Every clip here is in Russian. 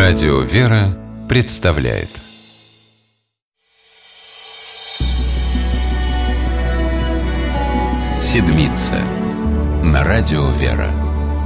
Радио «Вера» представляет «Седмица» на Радио «Вера».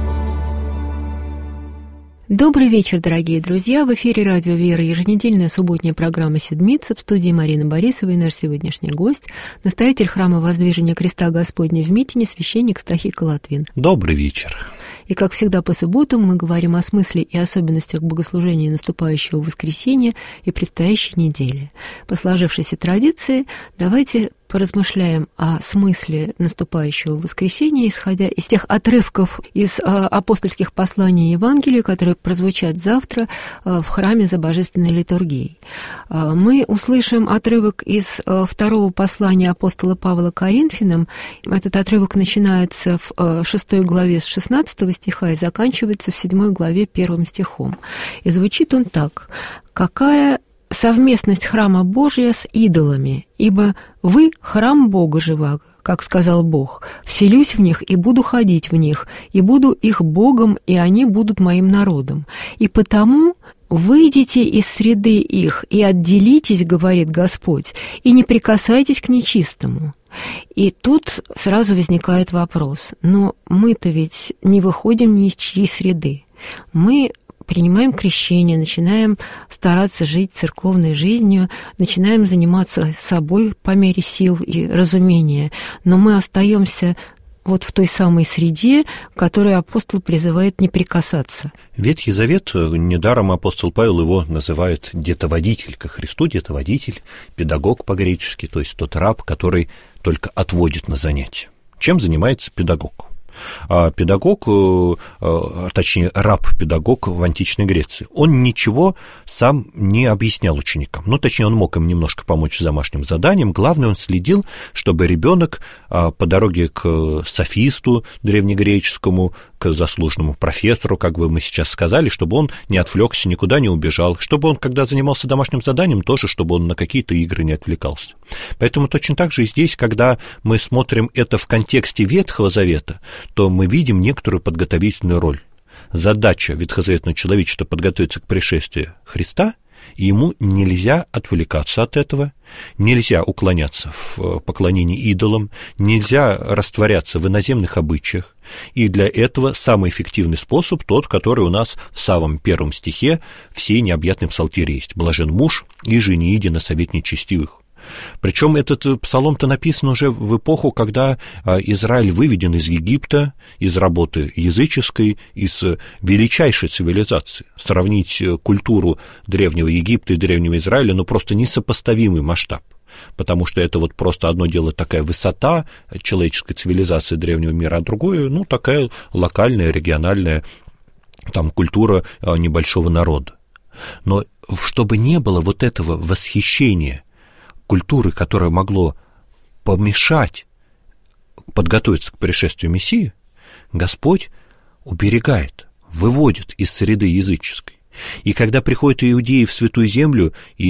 Добрый вечер, дорогие друзья! В эфире Радио «Вера» еженедельная субботняя программа «Седмица». В студии Марина Борисова и наш сегодняшний гость, настоятель храма Воздвижения Креста Господня в Митине, священник Стахий Колотвин. Добрый вечер! И, как всегда, по субботам мы говорим о смысле и особенностях богослужения наступающего воскресенья и предстоящей недели. По сложившейся традиции давайте поразмышляем о смысле наступающего воскресенья, исходя из тех отрывков из апостольских посланий и Евангелия, которые прозвучат завтра в храме за божественной литургией. Мы услышим отрывок из второго послания апостола Павла Коринфянам. Этот отрывок начинается в 6 главе с 16 стиха и заканчивается в 7 главе 1 стихом. И звучит он так: «Какая совместность храма Божия с идолами, ибо вы храм Бога живаго, как сказал Бог, вселюсь в них и буду ходить в них, и буду их Богом, и они будут моим народом. И потому выйдите из среды их и отделитесь, говорит Господь, и не прикасайтесь к нечистому». И тут сразу возникает вопрос: но мы-то ведь не выходим ни из чьей среды. Мы принимаем крещение, начинаем стараться жить церковной жизнью, начинаем заниматься собой по мере сил и разумения, но мы остаемся вот в той самой среде, которой апостол призывает не прикасаться. Ветхий Завет, недаром апостол Павел его называет детоводитель, ко Христу детоводитель, педагог по-гречески, то есть тот раб, который только отводит на занятия. Чем занимается педагог? Педагог, точнее раб-педагог в античной Греции, он ничего сам не объяснял ученикам. Ну, точнее, он мог им немножко помочь с домашним заданием. Главное, он следил, чтобы ребенок по дороге к софисту древнегреческому, к заслуженному профессору, как бы мы сейчас сказали, чтобы он не отвлекся, никуда не убежал, чтобы он, когда занимался домашним заданием, тоже, чтобы он на какие-то игры не отвлекался. Поэтому точно так же и здесь, когда мы смотрим это в контексте Ветхого Завета, то мы видим некоторую подготовительную роль. Задача ветхозаветного человечества подготовиться к пришествию Христа, и ему нельзя отвлекаться от этого, нельзя уклоняться в поклонении идолам, нельзя растворяться в иноземных обычаях, и для этого самый эффективный способ тот, который у нас в самом первом стихе всей необъятной псалтире есть: «Блажен муж, иже не иди на совет нечестивых». Причем этот псалом-то написан уже в эпоху, когда Израиль выведен из Египта, из работы языческой, из величайшей цивилизации. Сравнить культуру древнего Египта и древнего Израиля, ну, просто несопоставимый масштаб. Потому что это вот просто одно дело такая высота человеческой цивилизации древнего мира, а другое, ну, такая локальная, региональная там культура небольшого народа. Но чтобы не было вот этого восхищения культуры, которое могло помешать подготовиться к пришествию Мессии, Господь уберегает, выводит из среды языческой. И когда приходят иудеи в Святую Землю и,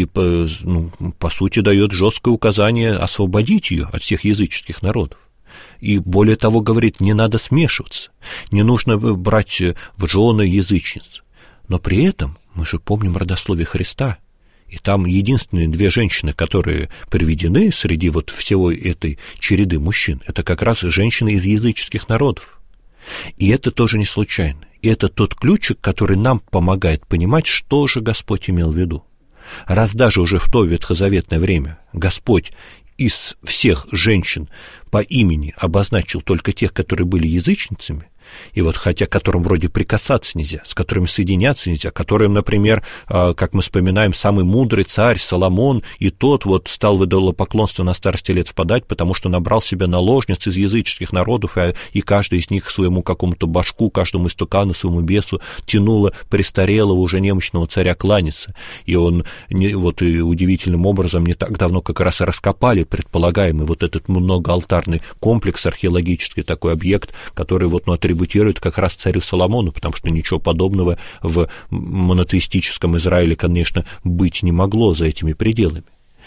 по сути, дает жесткое указание освободить ее от всех языческих народов. И более того, говорит, не надо смешиваться, не нужно брать в жены язычниц. Но при этом мы же помним родословие Христа. И там единственные две женщины, которые приведены среди вот всего этой череды мужчин, это как раз женщины из языческих народов. И это тоже не случайно. И это тот ключик, который нам помогает понимать, что же Господь имел в виду. Раз даже уже в то ветхозаветное время Господь из всех женщин по имени обозначил только тех, которые были язычницами, и вот хотя к которым вроде прикасаться нельзя, с которыми соединяться нельзя, которым, например, как мы вспоминаем, самый мудрый царь Соломон, и тот вот стал в идолопоклонство на старости лет впадать, потому что набрал себе наложниц из языческих народов, и каждый из них к своему какому-то башку, каждому истукану, своему бесу тянуло престарелого уже немощного царя кланяться. И он вот и удивительным образом не так давно как раз раскопали предполагаемый вот этот многоалтарный комплекс, археологический такой объект, который вот атрибутирует как раз царю Соломону, потому что ничего подобного в монотеистическом Израиле, конечно, быть не могло за этими пределами.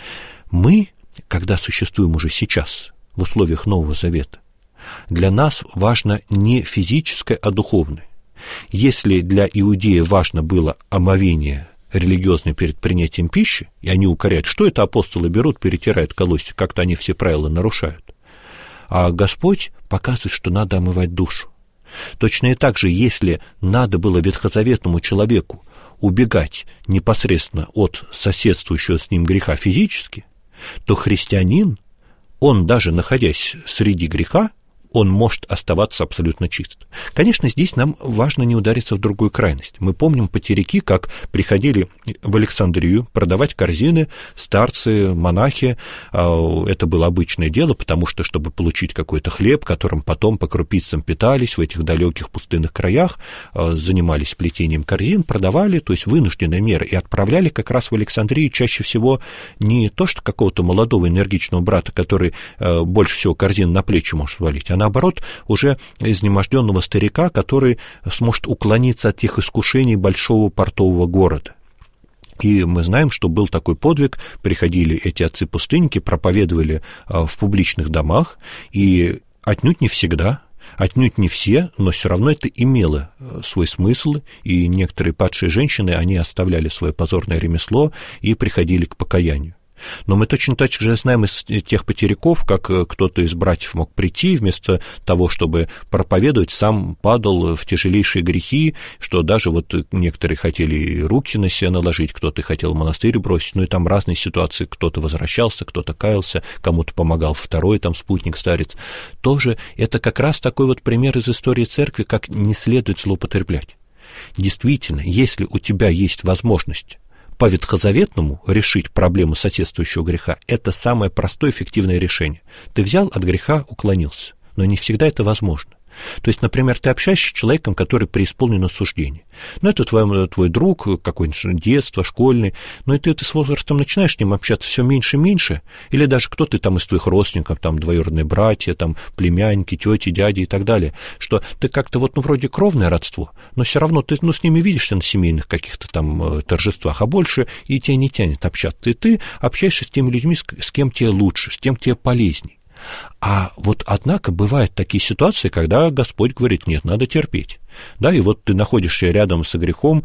Мы, когда существуем уже сейчас, в условиях Нового Завета, для нас важно не физическое, а духовное. Если для иудея важно было омовение религиозное перед принятием пищи, и они укоряют, что это апостолы берут, перетирают колосья, как-то они все правила нарушают. А Господь показывает, что надо омывать душу. Точно и так же, если надо было ветхозаветному человеку убегать непосредственно от соседствующего с ним греха физически, то христианин, он даже находясь среди греха, он может оставаться абсолютно чист. Конечно, здесь нам важно не удариться в другую крайность. Мы помним потеряки, как приходили в Александрию продавать корзины старцы, монахи. Это было обычное дело, потому что, чтобы получить какой-то хлеб, которым потом по крупицам питались в этих далеких пустынных краях, занимались плетением корзин, продавали, то есть вынужденная мера, и отправляли как раз в Александрию чаще всего не то, что какого-то молодого энергичного брата, который больше всего корзин на плечи может свалить, а наоборот, уже изнеможденного старика, который сможет уклониться от тех искушений большого портового города. И мы знаем, что был такой подвиг, приходили эти отцы-пустынники, проповедовали в публичных домах, и отнюдь не всегда, отнюдь не все, но все равно это имело свой смысл, и некоторые падшие женщины, они оставляли свое позорное ремесло и приходили к покаянию. Но мы точно так же знаем из тех потеряков, как кто-то из братьев мог прийти, вместо того, чтобы проповедовать, сам падал в тяжелейшие грехи, что даже вот некоторые хотели руки на себя наложить, кто-то хотел монастырь бросить, ну и там разные ситуации, кто-то возвращался, кто-то каялся, кому-то помогал второй там спутник-старец. Тоже это как раз такой вот пример из истории церкви, как не следует злоупотреблять. Действительно, если у тебя есть возможность по ветхозаветному решить проблему соседствующего греха, это самое простое эффективное решение. Ты взял от греха, уклонился, но не всегда это возможно. То есть, например, ты общаешься с человеком, который преисполнен осуждения. Ну, это твой друг, какое-нибудь детство, школьный, но и ты с возрастом начинаешь с ним общаться все меньше и меньше, или даже кто-то там из твоих родственников, там, двоюродные братья, там, племянники, тети, дяди и так далее, что ты как-то вот, ну, вроде кровное родство, но все равно ты, ну, с ними видишься на семейных каких-то там торжествах, а больше и тебя не тянет общаться. И ты общаешься с теми людьми, с кем тебе лучше, с кем тебе полезней. А вот, однако, бывают такие ситуации, когда Господь говорит, нет, надо терпеть. Да, и вот ты находишься рядом со грехом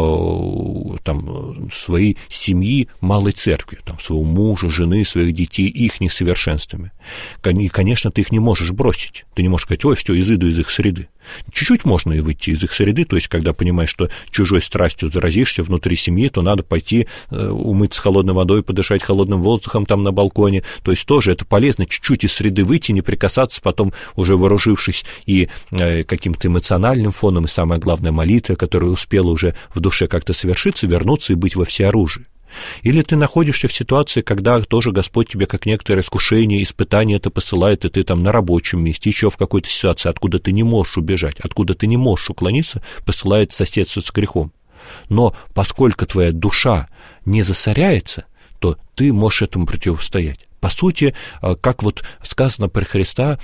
там, своей семьи, малой церкви, там, своего мужа, жены, своих детей, их несовершенствами. И, конечно, ты их не можешь бросить. Ты не можешь сказать, ой, все, изыду из их среды. Чуть-чуть можно и выйти из их среды, то есть, когда понимаешь, что чужой страстью заразишься внутри семьи, то надо пойти умыться холодной водой, подышать холодным воздухом там на балконе, то есть тоже это полезно, чуть-чуть из среды выйти, не прикасаться, потом уже вооружившись и каким-то эмоциональным фоном, и самое главное, молитва, которая успела уже в душе как-то совершиться, вернуться и быть во всеоружии. Или ты находишься в ситуации, когда тоже Господь тебе, как некоторое искушение, испытание это посылает, и ты там на рабочем месте, еще в какой-то ситуации, откуда ты не можешь убежать, откуда ты не можешь уклониться, посылает соседство с грехом. Но поскольку твоя душа не засоряется, то ты можешь этому противостоять. По сути, как вот сказано про Христа,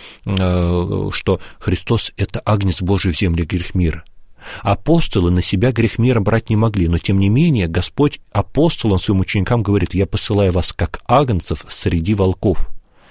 что Христос – это агнец Божий в земле грех мира. Апостолы на себя грех мира брать не могли, но тем не менее Господь апостолам, своим ученикам говорит, я посылаю вас как агнцев среди волков.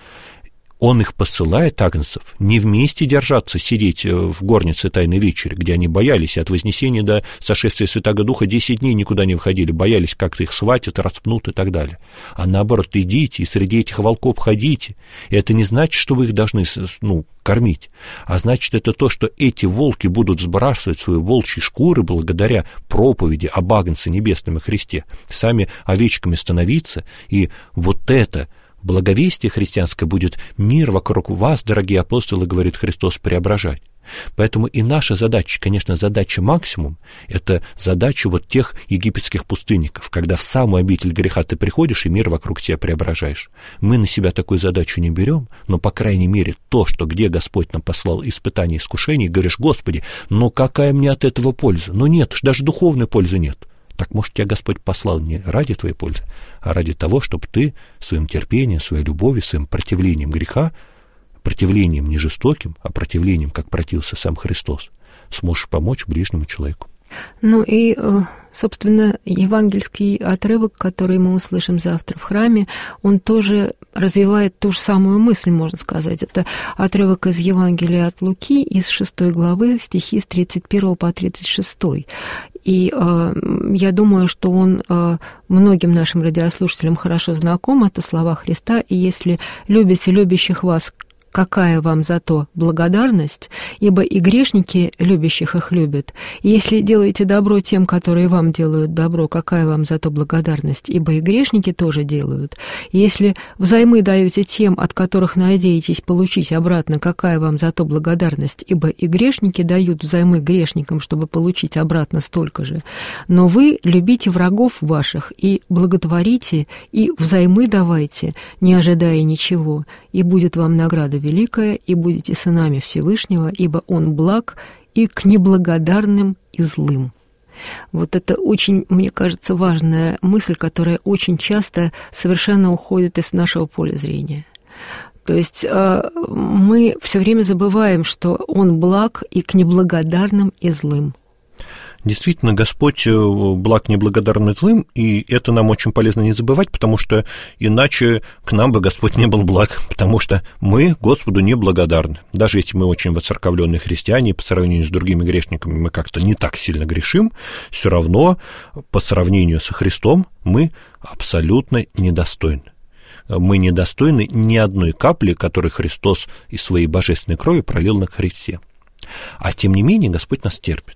Он их посылает, агнцев, не вместе держаться, сидеть в горнице Тайной вечери, где они боялись, и от Вознесения до сошествия Святаго Духа 10 дней никуда не выходили, боялись, как-то их схватят, распнут и так далее. А наоборот, идите и среди этих волков ходите. И это не значит, что вы их должны, кормить, а значит, это то, что эти волки будут сбрасывать свои волчьи шкуры благодаря проповеди об агнце небесном и Христе, сами овечками становиться, и вот это благовестие христианское будет мир вокруг вас, дорогие апостолы, говорит Христос, преображать. Поэтому и наша задача, конечно, задача максимум, это задача вот тех египетских пустынников, когда в самую обитель греха ты приходишь и мир вокруг тебя преображаешь. Мы на себя такую задачу не берем, но, по крайней мере, то, что где Господь нам послал испытания и искушений, говоришь, Господи, какая мне от этого польза? Нет, даже духовной пользы нет. Так, может, тебя Господь послал не ради твоей пользы, а ради того, чтобы ты своим терпением, своей любовью, своим противлением греха, противлением не жестоким, а противлением, как противился сам Христос, сможешь помочь ближнему человеку. И Собственно, евангельский отрывок, который мы услышим завтра в храме, он тоже развивает ту же самую мысль, можно сказать. Это отрывок из Евангелия от Луки, из 6 главы, стихи с 31 по 36. И я думаю, что он многим нашим радиослушателям хорошо знаком, это слова Христа. «И если любите любящих вас, какая вам за то благодарность, ибо и грешники любящих их любят. И если делаете добро тем, которые вам делают добро, какая вам за то благодарность, ибо и грешники тоже делают. И если взаймы даете тем, от которых надеетесь получить обратно, какая вам за то благодарность, ибо и грешники дают взаймы грешникам, чтобы получить обратно столько же. Но вы любите врагов ваших и благотворите, и взаймы давайте, не ожидая ничего, и будет вам награда великая, и будете сынами Всевышнего, ибо Он благ и к неблагодарным и злым». Вот это очень, мне кажется, важная мысль, которая очень часто совершенно уходит из нашего поля зрения. То есть мы все время забываем, что Он благ и к неблагодарным и злым. Действительно, Господь благ неблагодарным и злым, и это нам очень полезно не забывать, потому что иначе к нам бы Господь не был благ, потому что мы Господу неблагодарны. Даже если мы очень воцерковленные христиане, по сравнению с другими грешниками мы как-то не так сильно грешим, все равно по сравнению со Христом мы абсолютно недостойны. Мы недостойны ни одной капли, которую Христос из своей божественной крови пролил на кресте. А тем не менее Господь нас терпит.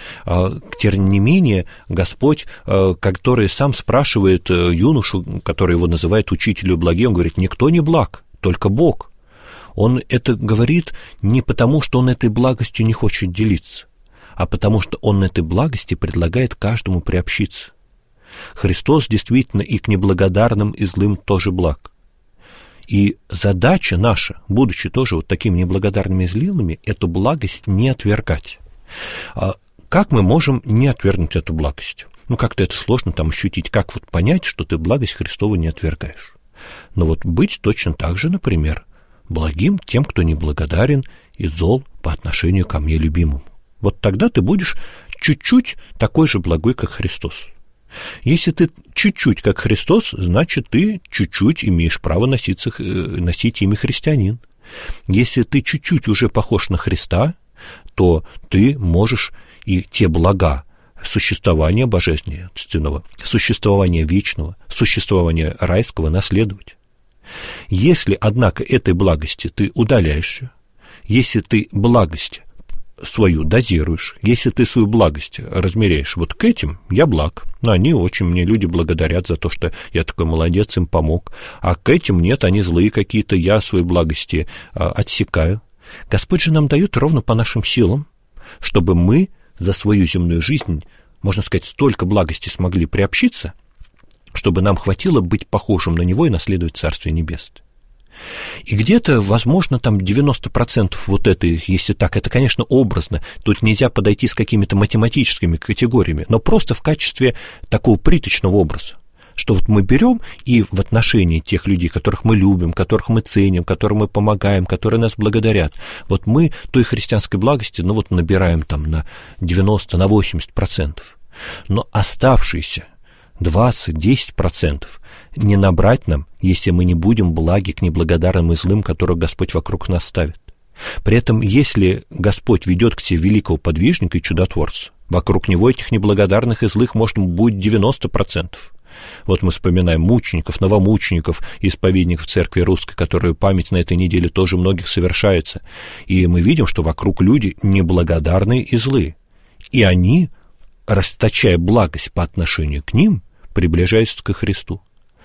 Тем не менее, Господь, который сам спрашивает юношу, который его называет учителю благи, он говорит: никто не благ, только Бог. Он это говорит не потому, что он этой благостью не хочет делиться, а потому что он этой благости предлагает каждому приобщиться. Христос действительно и к неблагодарным, и злым тоже благ. И задача наша, будучи тоже вот такими неблагодарными и злыми, эту благость не отвергать. Как мы можем не отвергнуть эту благость? Как-то это сложно там ощутить. Как вот понять, что ты благость Христову не отвергаешь? Но вот быть точно так же, например, благим тем, кто неблагодарен и зол по отношению ко мне любимому. Вот тогда ты будешь чуть-чуть такой же благой, как Христос. Если ты чуть-чуть как Христос, значит, ты чуть-чуть имеешь право носить имя христианин. Если ты чуть-чуть уже похож на Христа, то ты можешь и те блага существования божественного, существования вечного, существования райского наследовать. Если, однако, этой благости ты удаляешься, если ты благость свою дозируешь, если ты свою благость размеряешь, вот к этим я благ, они очень мне люди благодарят за то, что я такой молодец, им помог, а к этим нет, они злые какие-то, я свои благости отсекаю. Господь же нам дает ровно по нашим силам, чтобы мы за свою земную жизнь, можно сказать, столько благости смогли приобщиться, чтобы нам хватило быть похожим на Него и наследовать Царствие Небесное. И где-то, возможно, там 90% вот этой, если так, это, конечно, образно, тут нельзя подойти с какими-то математическими категориями, но просто в качестве такого приточного образа, что вот мы берем и в отношении тех людей, которых мы любим, которых мы ценим, которым мы помогаем, которые нас благодарят, вот мы той христианской благости, набираем там на 90, на 80%. Но оставшиеся 20-10% не набрать нам, если мы не будем благи к неблагодарным и злым, которых Господь вокруг нас ставит. При этом, если Господь ведет к себе великого подвижника и чудотворца, вокруг него этих неблагодарных и злых может быть 90%. Вот мы вспоминаем мучеников, новомучеников, исповедников церкви русской, которые память на этой неделе тоже многих совершается. И мы видим, что вокруг люди неблагодарные и злые. И они, расточая благость по отношению к ним, приближаются ко Христу.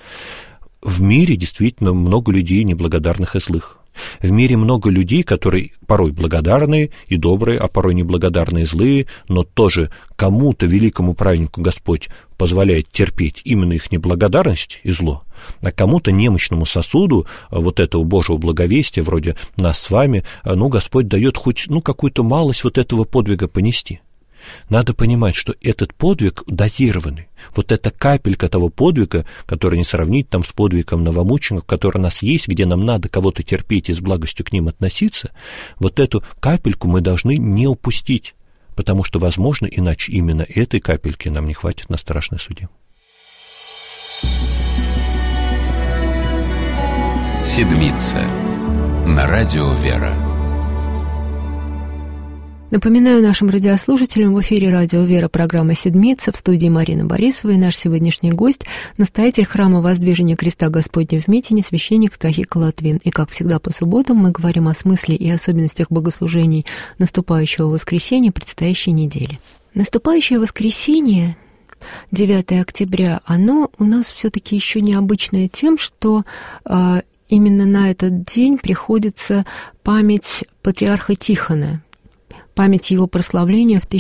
В мире действительно много людей неблагодарных и злых. В мире много людей, которые порой благодарные и добрые, а порой неблагодарные и злые, но тоже кому-то, великому праведнику, Господь позволяет терпеть именно их неблагодарность и зло, а кому-то, немощному сосуду вот этого Божьего благовестия, вроде нас с вами, Господь дает хоть какую-то малость вот этого подвига понести. Надо понимать, что этот подвиг дозированный, вот эта капелька того подвига, который не сравнить там с подвигом новомучеников, который у нас есть, где нам надо кого-то терпеть и с благостью к ним относиться, вот эту капельку мы должны не упустить, потому что, возможно, иначе именно этой капельки нам не хватит на страшной суде. Седмица на радио «Вера». Напоминаю нашим радиослушателям, в эфире радио «Вера» программа «Седмица», в студии Марина Борисова, и наш сегодняшний гость – настоятель храма Воздвижения Креста Господня в Митине, священник Стахика Латвин. И, как всегда, по субботам мы говорим о смысле и особенностях богослужений наступающего воскресенья, предстоящей недели. Наступающее воскресенье, 9 октября, оно у нас все-таки еще необычное тем, что именно на этот день приходится память патриарха Тихона, память его прославления в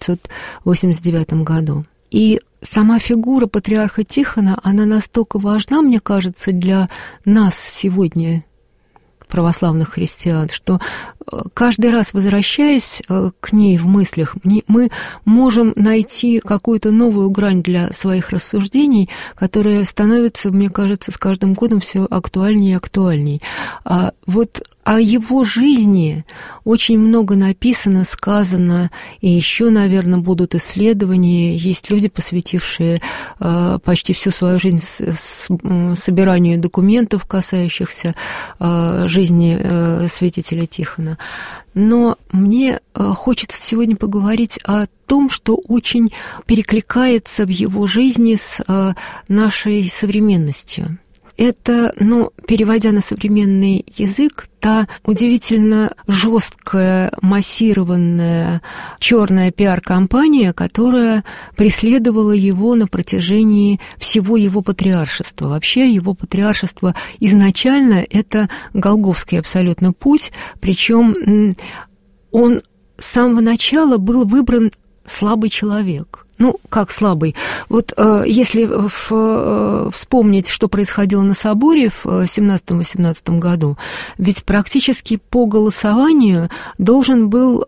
1989 году. И сама фигура патриарха Тихона, она настолько важна, мне кажется, для нас сегодня, православных христиан, что каждый раз, возвращаясь к ней в мыслях, мы можем найти какую-то новую грань для своих рассуждений, которая становится, мне кажется, с каждым годом все актуальнее и актуальнее. Вот о его жизни очень много написано, сказано, и еще, наверное, будут исследования. Есть люди, посвятившие почти всю свою жизнь собиранию документов, касающихся жизни святителя Тихона. Но мне хочется сегодня поговорить о том, что очень перекликается в его жизни с нашей современностью. Это, переводя на современный язык, та удивительно жесткая, массированная черная пиар-компания, которая преследовала его на протяжении всего его патриаршества. Вообще его патриаршество изначально это голгофский абсолютно путь, причем он с самого начала был выбран слабый человек. Как слабый? Вот если вспомнить, что происходило на соборе в 17-18 году, ведь практически по голосованию должен был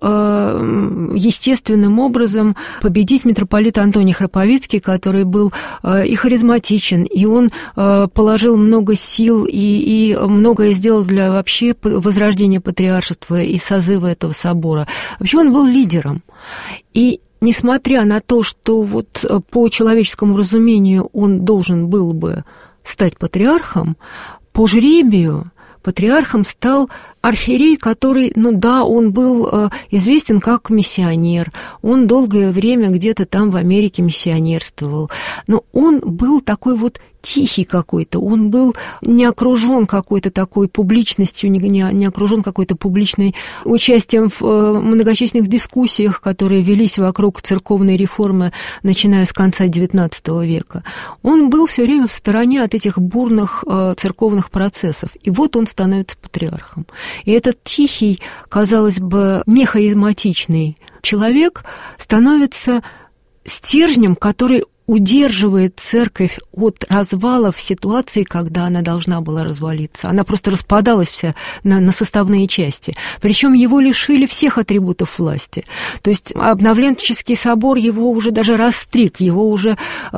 естественным образом победить митрополит Антоний Храповицкий, который был и харизматичен, и он положил много сил и многое сделал для вообще возрождения патриаршества и созыва этого собора. Вообще он был лидером. И несмотря на то, что вот по человеческому разумению он должен был бы стать патриархом, по жребию патриархом стал архиерей, который, он был известен как миссионер, он долгое время где-то там в Америке миссионерствовал, но он был такой вот тихий какой-то, он был не окружен какой-то такой публичностью, не окружен какой-то публичной участием в многочисленных дискуссиях, которые велись вокруг церковной реформы, начиная с конца XIX века. Он был все время в стороне от этих бурных церковных процессов, и вот он становится патриархом. И этот тихий, казалось бы, нехаризматичный человек становится стержнем, который удерживает церковь от развала в ситуации, когда она должна была развалиться. Она просто распадалась вся на составные части. Причем его лишили всех атрибутов власти. То есть обновленческий собор его уже даже расстриг, его уже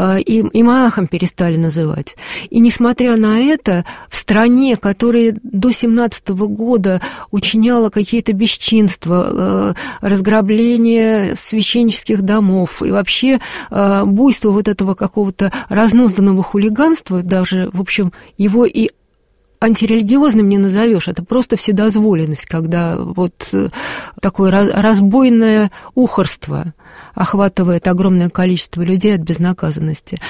и монахом перестали называть. И несмотря на это, в стране, которая до 17 года учиняла какие-то бесчинства, разграбление священнических домов и вообще буйство вот этого какого-то разнузданного хулиганства, даже, в общем, его и антирелигиозным не назовешь, это просто вседозволенность, когда вот такое разбойное ухорство охватывает огромное количество людей от безнаказанности.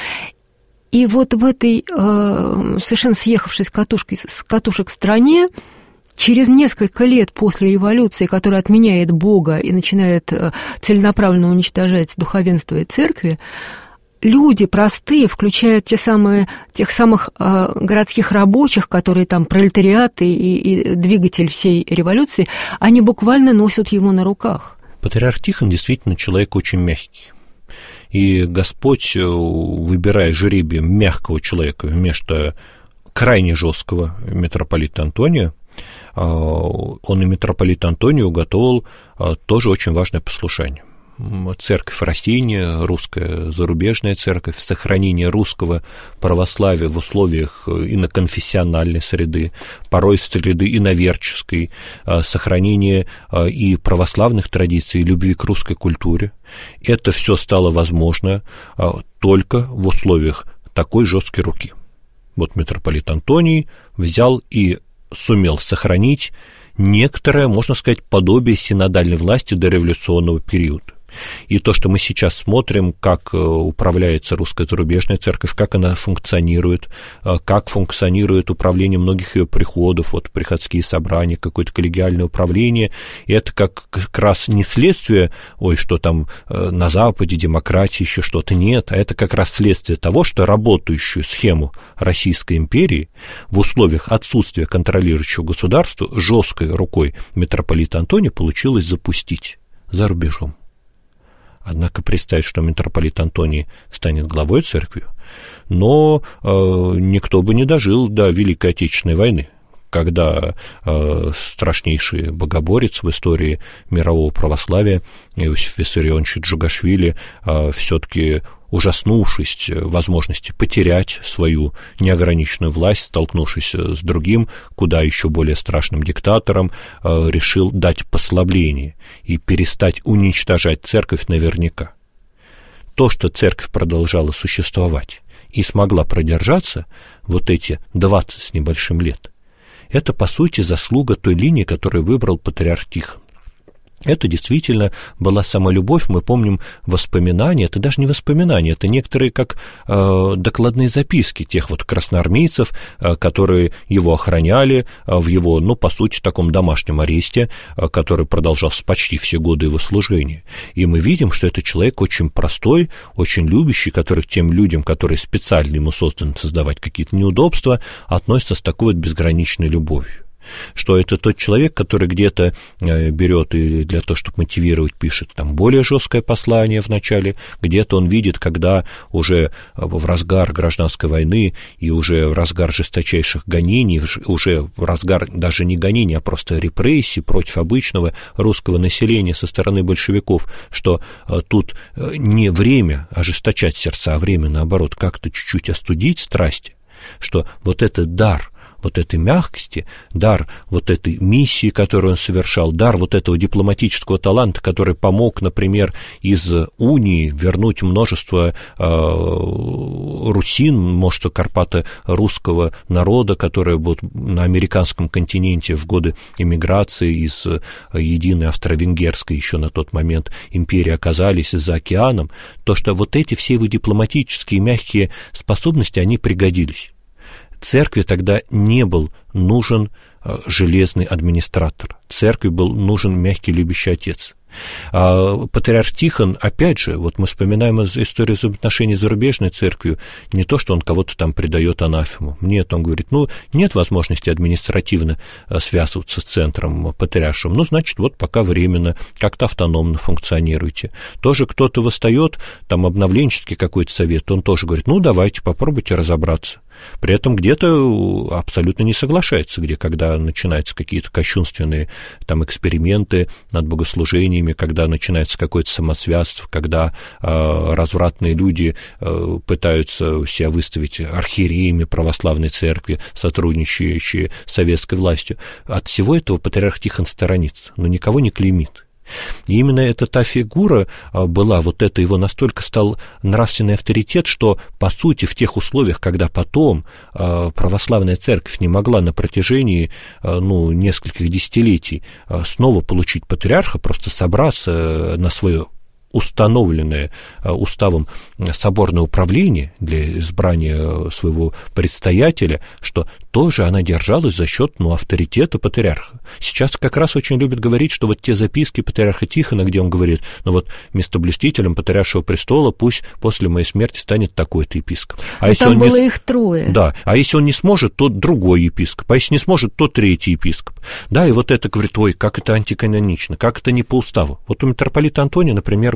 И вот в этой совершенно съехавшей с катушек стране, через несколько лет после революции, которая отменяет Бога и начинает целенаправленно уничтожать духовенство и церкви, люди простые, включая тех самых городских рабочих, которые там пролетариат и двигатель всей революции, они буквально носят его на руках. Патриарх Тихон действительно человек очень мягкий. И Господь, выбирая жребием мягкого человека вместо крайне жесткого митрополита Антония, он и митрополиту Антонию уготовил тоже очень важное послушание. церковь растения, русская зарубежная церковь, сохранение русского православия в условиях иноконфессиональной среды, порой среды иноверческой, сохранение и православных традиций, и любви к русской культуре. Это все стало возможно только в условиях такой жесткой руки. Вот митрополит Антоний взял и сумел сохранить некоторое, можно сказать, подобие синодальной власти дореволюционного периода. И то, что мы сейчас смотрим, как управляется русская зарубежная церковь, как она функционирует, как функционирует управление многих ее приходов, вот приходские собрания, какое-то коллегиальное управление, и это как раз не следствие, что там на Западе демократия, еще что-то, нет, а это как раз следствие того, что работающую схему Российской империи в условиях отсутствия контролирующего государства жесткой рукой митрополита Антония получилось запустить за рубежом. Однако представить, что митрополит Антоний станет главой церкви, но никто бы не дожил до Великой Отечественной войны, когда страшнейший богоборец в истории мирового православия Иосиф Виссарионович Джугашвили, все-таки ужаснувшись возможности потерять свою неограниченную власть, столкнувшись с другим, куда еще более страшным диктатором, решил дать послабление и перестать уничтожать церковь наверняка. То, что церковь продолжала существовать и смогла продержаться вот эти 20 с небольшим лет, это, по сути, заслуга той линии, которую выбрал патриарх Тихон. Это действительно была самолюбовь, мы помним воспоминания, это даже не воспоминания, это некоторые как докладные записки тех вот красноармейцев, которые его охраняли в его, по сути, таком домашнем аресте, который продолжался почти все годы его служения. И мы видим, что это человек очень простой, очень любящий, который к тем людям, которые специально ему созданы создавать какие-то неудобства, относится с такой вот безграничной любовью. Что это тот человек, который где-то берет и для того, чтобы мотивировать, пишет там более жесткое послание в начале, где-то он видит, когда уже в разгар гражданской войны и уже в разгар жесточайших гонений, уже в разгар даже не гонений, а просто репрессий против обычного русского населения со стороны большевиков, что тут не время ожесточать сердца, а время, наоборот, как-то чуть-чуть остудить страсти, что вот этот дар вот этой мягкости, дар вот этой миссии, которую он совершал, дар вот этого дипломатического таланта, который помог, например, из унии вернуть множество русин, множество карпато-русского народа, которые вот на американском континенте в годы эмиграции из единой австро-венгерской еще на тот момент империи оказались за океаном, то, что вот эти все его дипломатические мягкие способности, они пригодились. Церкви тогда не был нужен железный администратор. Церкви был нужен мягкий любящий отец. Патриарх Тихон, опять же, вот мы вспоминаем историю взаимоотношений с зарубежной церковью, не то, что он кого-то там предает анафему. Нет, он говорит, нет возможности административно связываться с центром патриаршим, значит, вот пока временно, как-то автономно функционируйте. Тоже кто-то восстает, там обновленческий какой-то совет, он тоже говорит, давайте, попробуйте разобраться. При этом где-то абсолютно не соглашается, когда начинаются какие-то кощунственные там эксперименты над богослужениями, когда начинается какое-то самосвятство, когда развратные люди пытаются себя выставить архиереями православной церкви, сотрудничающие с советской властью. От всего этого патриарх Тихон сторонится, но никого не клеймит. И именно эта та фигура была, вот это его настолько стал нравственный авторитет, что, по сути, в тех условиях, когда потом православная церковь не могла на протяжении нескольких десятилетий снова получить патриарха, просто собраться на свое установленное уставом соборное управление для избрания своего предстоятеля, что тоже она держалась за счет авторитета патриарха. Сейчас как раз очень любят говорить, что вот те записки патриарха Тихона, где он говорит, местоблюстителем патриаршего престола пусть после моей смерти станет такой-то епископ. Там было их трое. Да, а если он не сможет, то другой епископ, а если не сможет, то третий епископ. Да, и вот это говорит, как это антиканонично, как это не по уставу. Вот у митрополита Антония, например,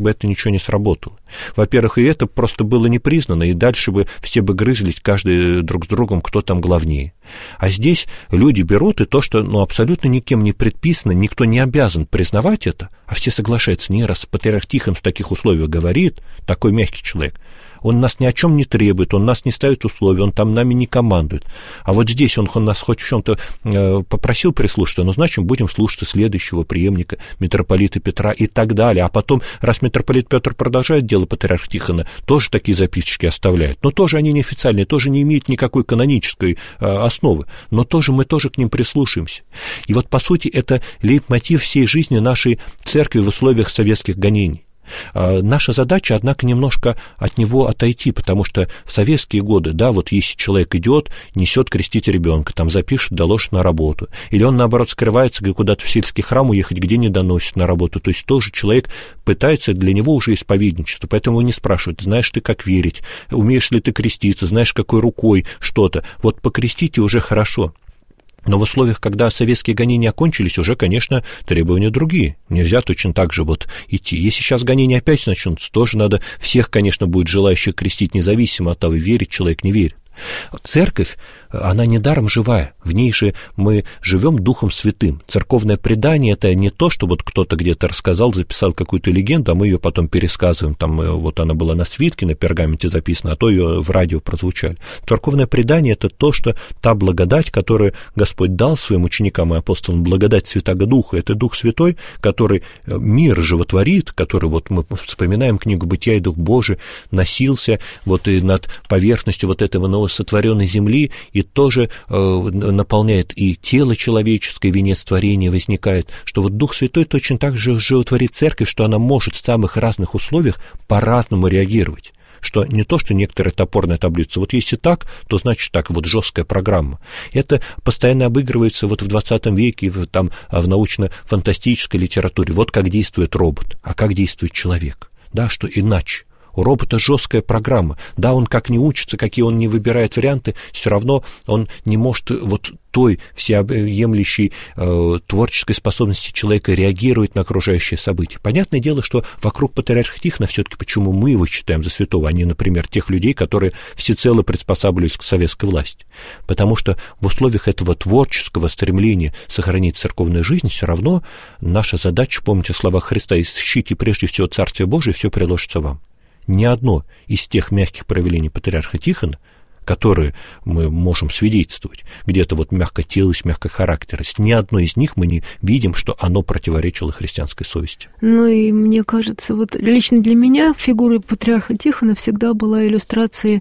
бы это ничего не сработало. Во-первых, и это просто было не признано, и дальше бы все бы грызлись, каждый друг с другом, кто там главнее. А здесь люди берут, и то, что абсолютно никем не предписано, никто не обязан признавать это, а все соглашаются. Не раз патриарх Тихон в таких условиях говорит, такой мягкий человек, он нас ни о чем не требует, он нас не ставит условия, он там нами не командует. А вот здесь он нас хоть в чем-то попросил прислушаться, значит, мы будем слушаться следующего преемника митрополита Петра и так далее. А потом, раз митрополит Петр продолжает дело патриарха Тихона, тоже такие записочки оставляет. Но тоже они неофициальные, тоже не имеют никакой канонической основы. Но тоже мы тоже к ним прислушаемся. И вот, по сути, это лейтмотив всей жизни нашей церкви в условиях советских гонений. Наша задача, однако, немножко от него отойти, потому что в советские годы, да, вот если человек идет, несет крестить ребенка, там запишет, доложит на работу, или он, наоборот, скрывается, куда-то в сельский храм уехать, где не доносит на работу, то есть тоже человек пытается, для него уже исповедничество, поэтому его не спрашивают, знаешь ты, как верить, умеешь ли ты креститься, знаешь, какой рукой что-то, вот покрестите уже хорошо. Но в условиях, когда советские гонения окончились, уже, конечно, требования другие. Нельзя точно так же вот идти. Если сейчас гонения опять начнутся, тоже надо всех, конечно, будет желающих крестить, независимо от того, верит человек, не верит. Церковь, она недаром живая, в ней же мы живем Духом Святым. Церковное предание — это не то, что вот кто-то где-то рассказал, записал какую-то легенду, а мы ее потом пересказываем, там вот она была на свитке, на пергаменте записана, а то ее в радио прозвучали. Церковное предание — это то, что та благодать, которую Господь дал своим ученикам и апостолам, благодать Святаго Духа, это Дух Святой, который мир животворит, который, вот мы вспоминаем книгу «Бытия», и Дух Божий носился вот и над поверхностью вот этого новосотворенной земли, и тоже наполняет и тело человеческое, венец творения возникает, что вот Дух Святой точно так же животворит церковь, что она может в самых разных условиях по-разному реагировать. Что не то, что некоторая топорная таблица. Вот если так, то значит так, вот жесткая программа. Это постоянно обыгрывается вот в 20 веке там, в научно-фантастической литературе. Вот как действует робот, а как действует человек. Да, что иначе. У робота жесткая программа. Да, он как не учится, какие он не выбирает варианты, все равно он не может вот той всеобъемлющей творческой способности человека реагировать на окружающие события. Понятное дело, что вокруг патриарха Тихона все-таки почему мы его считаем за святого, а не, например, тех людей, которые всецело приспосабливались к советской власти. Потому что в условиях этого творческого стремления сохранить церковную жизнь все равно наша задача, помните слова Христа, «Ищите прежде всего Царствие Божие, все приложится вам». Ни одно из тех мягких проявлений патриарха Тихона, которые мы можем свидетельствовать, где-то вот мягкотелость, мягкохарактерность, ни одно из них мы не видим, что оно противоречило христианской совести. Ну и мне кажется, вот лично для меня фигура патриарха Тихона всегда была иллюстрацией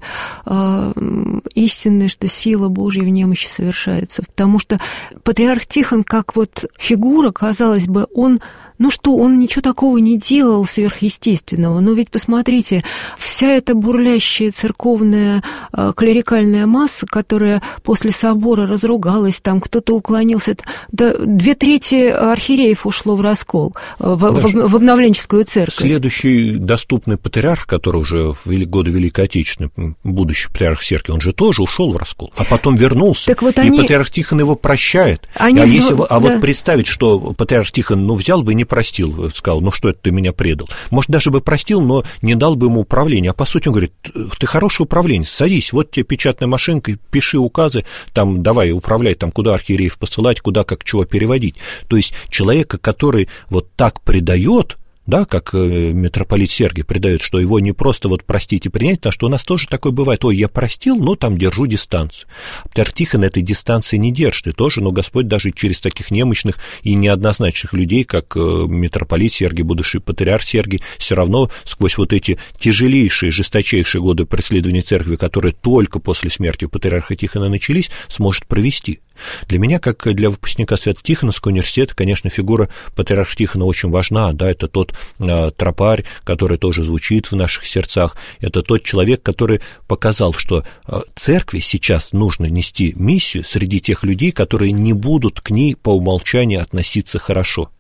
истинной, что сила Божья в немощи совершается. Потому что патриарх Тихон, как вот фигура, казалось бы, он ничего такого не делал сверхъестественного. Но ведь посмотрите, вся эта бурлящая церковная клерикальная масса, которая после собора разругалась, там кто-то уклонился, да, 2/3 архиереев ушло в раскол, в обновленческую церковь. Следующий доступный патриарх, который уже в годы Великой Отечественной, будущий патриарх Сергий, он же тоже ушел в раскол, а потом вернулся, так вот и патриарх Тихон его прощает. Вот представить, что патриарх Тихон, взял бы и не простил, сказал, что это ты меня предал. Может, даже бы простил, но не дал бы ему управления. А по сути он говорит, ты хороший управленец, садись, вот тебе печатная машинка, пиши указы, там, давай, управляй, там, куда архиереев посылать, куда, как, чего переводить. То есть человека, который вот так предает, да, как митрополит Сергий предает, что его не просто вот простить и принять, потому что у нас тоже такое бывает, я простил, но там держу дистанцию. Патриарх Тихон этой дистанции не держит, и тоже, Господь даже через таких немощных и неоднозначных людей, как митрополит Сергий, будущий патриарх Сергий, все равно сквозь вот эти тяжелейшие, жесточайшие годы преследования церкви, которые только после смерти патриарха Тихона начались, сможет провести. Для меня, как для выпускника Свято-Тихоновского университета, конечно, фигура патриарха Тихона очень важна, да, это тот тропарь, который тоже звучит в наших сердцах, это тот человек, который показал, что церкви сейчас нужно нести миссию среди тех людей, которые не будут к ней по умолчанию относиться хорошо.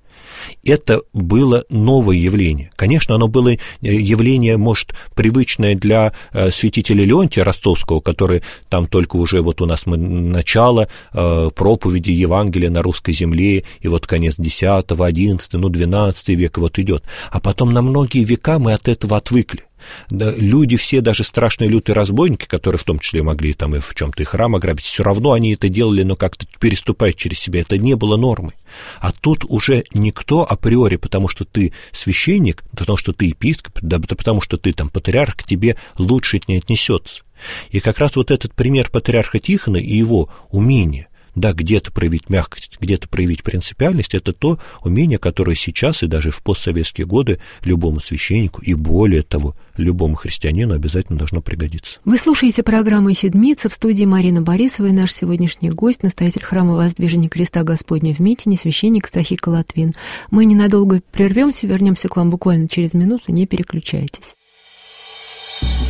это было новое явление. Конечно, оно было явление, может, привычное для святителя Леонтия Ростовского, который там только уже вот у нас начало проповеди Евангелия на русской земле, и вот конец X, XI, 12 век вот идет. А потом на многие века мы от этого отвыкли. Да, люди все, даже страшные лютые разбойники, которые в том числе могли там и в чем-то и храм ограбить, все равно они это делали, но как-то переступать через себя, это не было нормой. А тут уже никто априори, потому что ты священник, потому что ты епископ, да потому что ты там патриарх, к тебе лучше не отнесется. И как раз вот этот пример патриарха Тихона и его умение, да, где-то проявить мягкость, где-то проявить принципиальность, это то умение, которое сейчас и даже в постсоветские годы любому священнику и, более того, любому христианину обязательно должно пригодиться. Вы слушаете программу «Седмица», в студии Марина Борисова, и наш сегодняшний гость, настоятель храма Воздвижения Креста Господня в Митине, священник Стахий Латвин. Мы ненадолго прервемся, вернемся к вам буквально через минуту, не переключайтесь.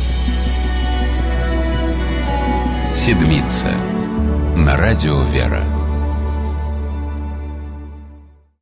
«Седмица» на радио «Вера».